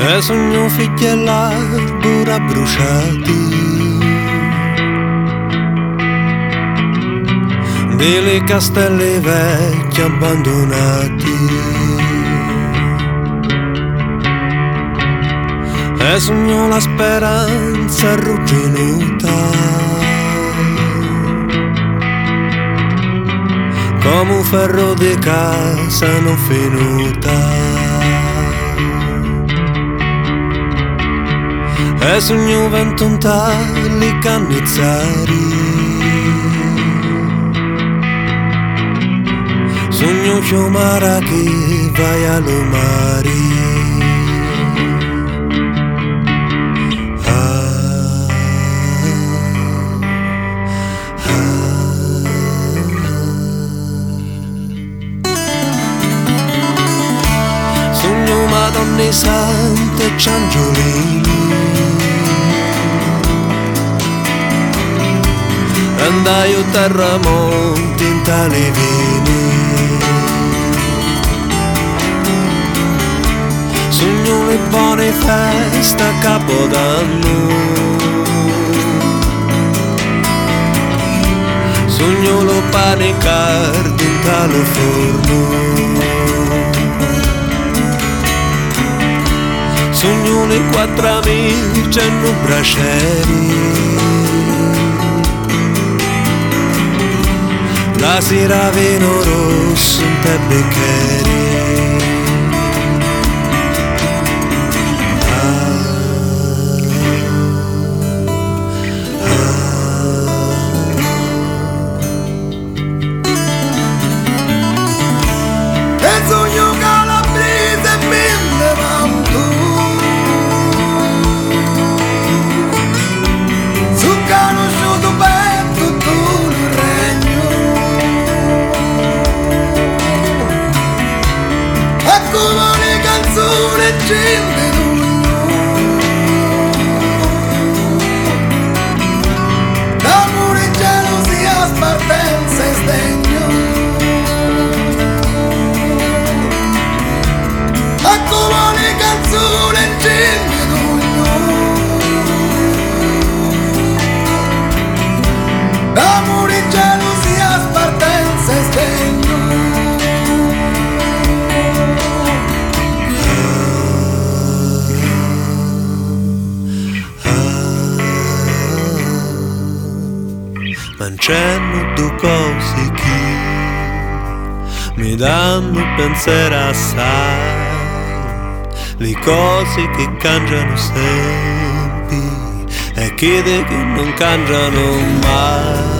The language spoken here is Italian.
E sogno figli e l'arbura bruciati, delle castelli vecchi abbandonati. E sogno la speranza arrugginuta, come un ferro di casa non finita. E sogno ventuntali cannizzari, sogno chiomara che vai all'omari. Sogno Madonne Sante e Ciangiolini, andai a terramonti in tali vini. Sogno le buone feste a Capodanno, sogno lo pane caldo in tale forno. Sogno le quattro amici e non braceri, la sera vino rosso in te bicchieri. E sogno calabrese e mille vanto, su conosciuto per tutto il regno. Come le canzoni gente d'ugno, d'amore, gelosia, spartenza e sdegno. Come le canzoni gente d'ugno, d'amore, gelosia, spartenza e sdegno. Ma c'hanno due cose che mi danno pensiero assai, le cose che cambiano sempre e quelle che non cambiano mai.